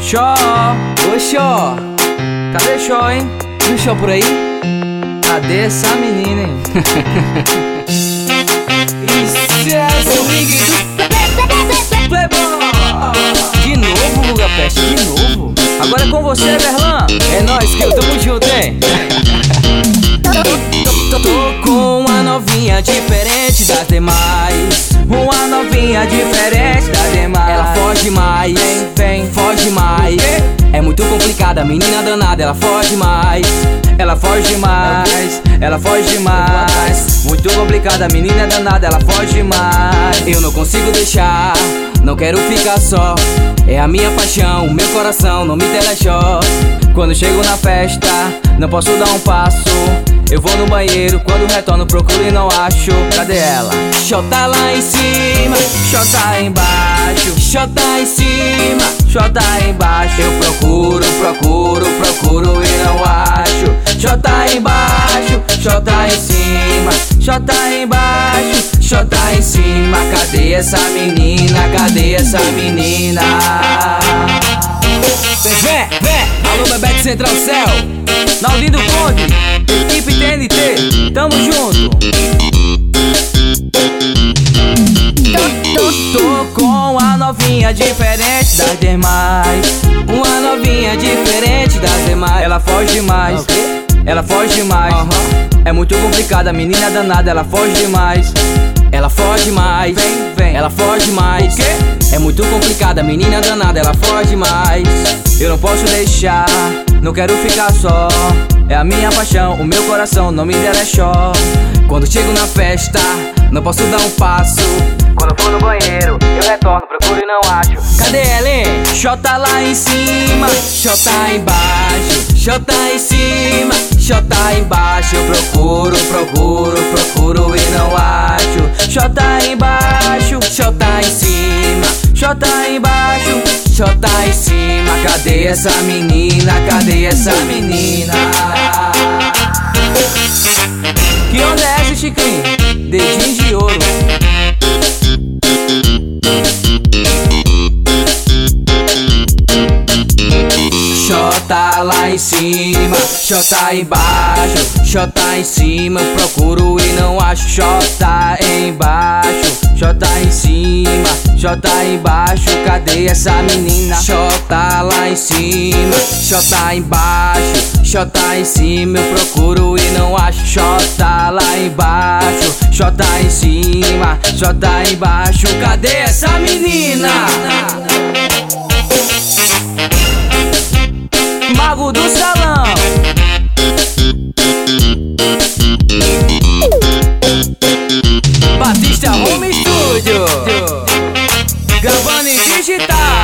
Xó, ô Xó, cadê Xó, hein? Viu Xó por aí? Cadê essa menina, hein? Isso é swing do Playboy. De novo, Guga Peste, de novo. Agora é com você, Verlan. É nóis, que eu tamo junto, hein? Tô com uma novinha diferente das demais. Uma novinha diferente das demais. Ela foge mais, vem, foge mais. É muito complicada, menina danada, ela foge mais. Ela foge mais, ela foge mais. Muito complicada, menina danada, ela foge mais. Eu não consigo deixar, não quero ficar só. É a minha paixão, o meu coração não me telexó. Quando chego na festa, não posso dar um passo. Eu vou no banheiro, quando retorno procuro e não acho. Cadê ela? Xó tá lá em cima, Xó tá embaixo. Xó tá em cima, Xó tá embaixo. Eu procuro, procuro, procuro e não acho. Xó tá embaixo, Xó tá em cima. Xó tá embaixo, Xó tá em cima. Cadê essa menina? Cadê essa menina? Vem, vem! Alô, Bebete Central Céu, Naldinho Conde, equipe TNT, tamo junto. Tô com a novinha diferente das demais. Uma novinha diferente das demais. Ela foge mais, ela foge mais. É muito complicada, menina danada, ela foge demais. Ela foge mais, vem, ela foge mais. É muito complicada, menina danada, ela foge mais. Eu não posso deixar, não quero ficar só. É a minha paixão, o meu coração não me telexó. Quando chego na festa, não posso dar um passo. Quando for no banheiro, eu retorno, procuro e não acho. Cadê ela, hein? Xó tá lá em cima, Xó tá embaixo. Xó tá em cima, Xó tá embaixo. Eu procuro, procuro, procuro e não acho. Xó tá embaixo, Xó tá em cima. Xó tá embaixo, Xó tá em cima. Cadê essa menina? Cadê essa menina? Que onda é essa, Chiquinho? Dedinho de ouro. Xó tá lá em cima, Xó tá embaixo. Xó tá em cima, eu procuro e não acho. Xó tá embaixo, Xó tá em cima. Xó tá embaixo, cadê essa menina? Xó tá lá em cima, Xó tá embaixo. Xó tá em cima, eu procuro e não acho. Xó tá lá embaixo, Xó tá em cima. Xó tá embaixo, cadê essa menina? Mago do Salão, Batista Home Studio, gravando em digital.